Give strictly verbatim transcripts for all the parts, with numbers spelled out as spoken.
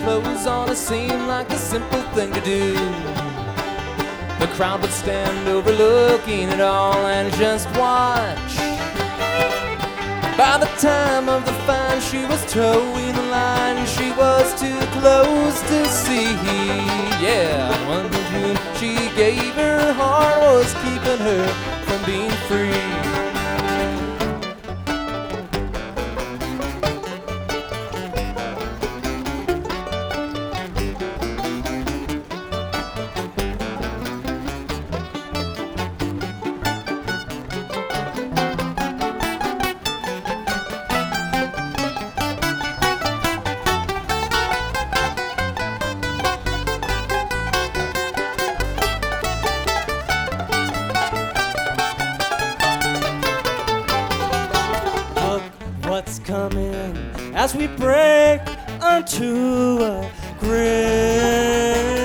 clothes on it seemed like a simple thing to do. The crowd would stand overlooking it all and just watch. By the time of the find, she was towing the line. She was too close to see. Yeah, one tune she gave her heart was keeping her from being free. What's coming as we break unto a grave?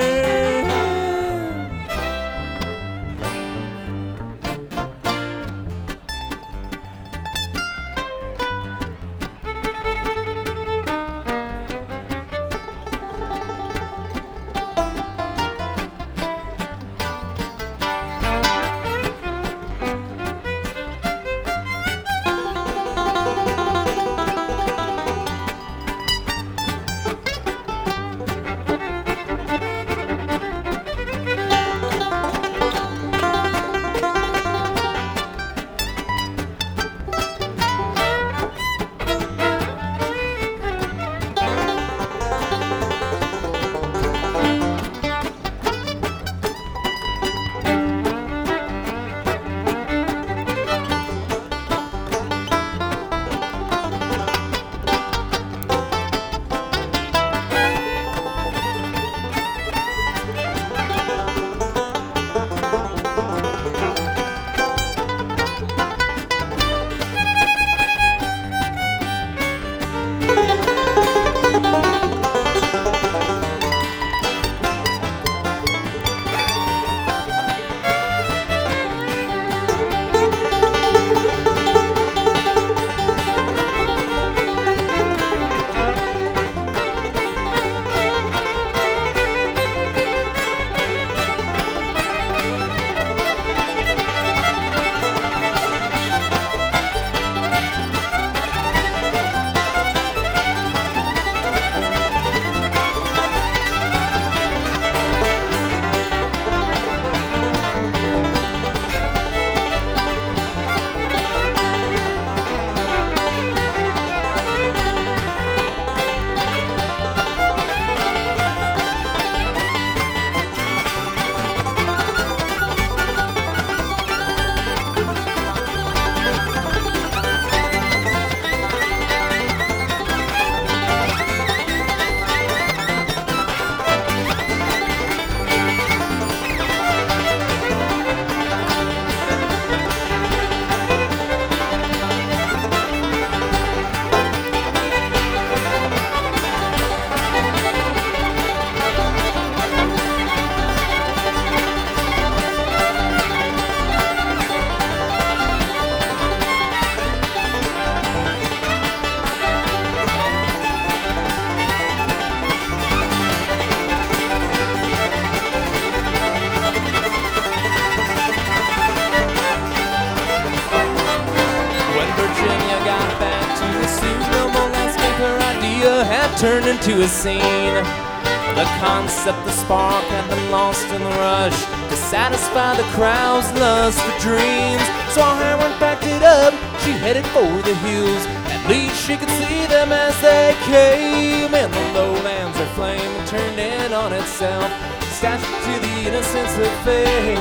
Turned into a scene. The concept, the spark, had been lost in the rush to satisfy the crowd's lust for dreams. So Heroin backed it up, she headed for the hills. At least she could see them as they came. And the lowlands are flame and turned in on itself. Statue to the innocence of fame.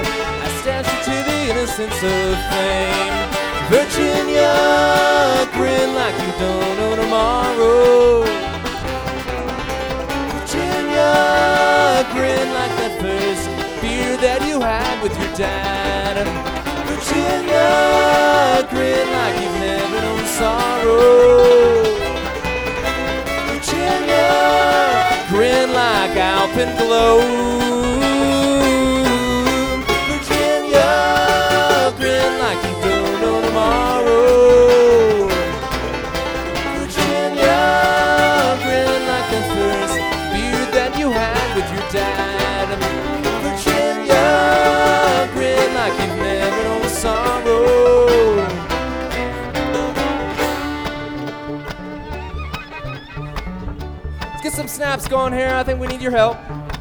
A statue to the innocence of fame. Virginia, grin like you don't know tomorrow. Virginia, grin like that first beer that you had with your dad. Virginia, grin like you've never known sorrow. Virginia, grin like alpenglow. Virginia, grin like you don't know tomorrow. Virginia, grin like the first snaps going here. I think we need your help.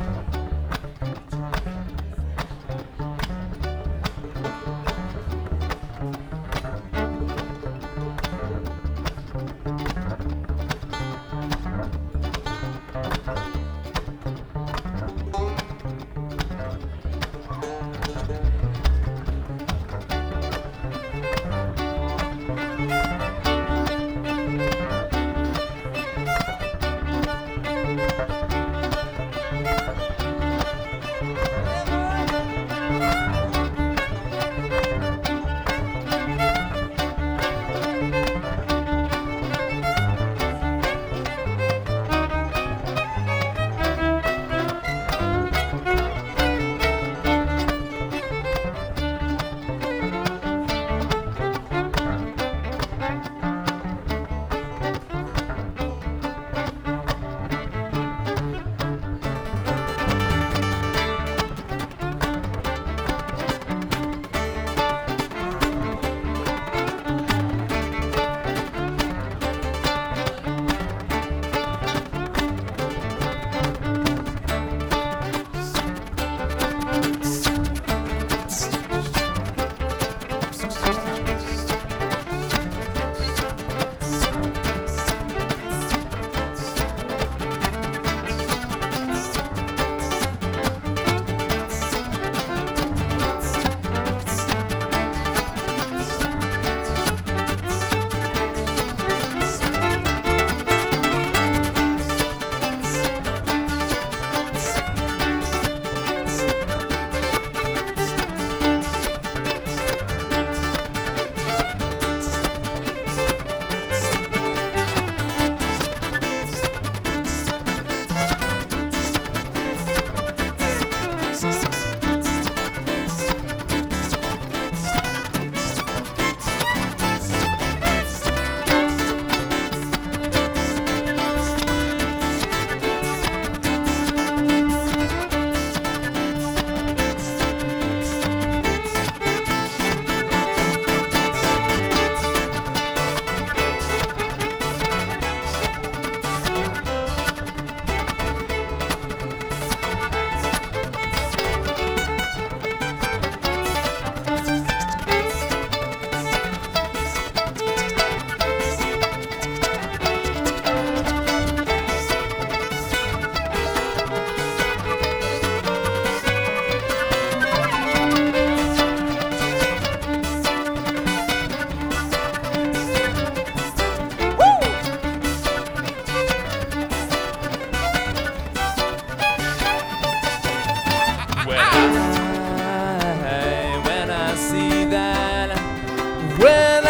When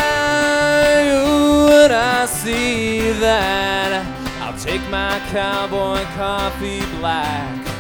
I, when I see that, I'll take my cowboy coffee black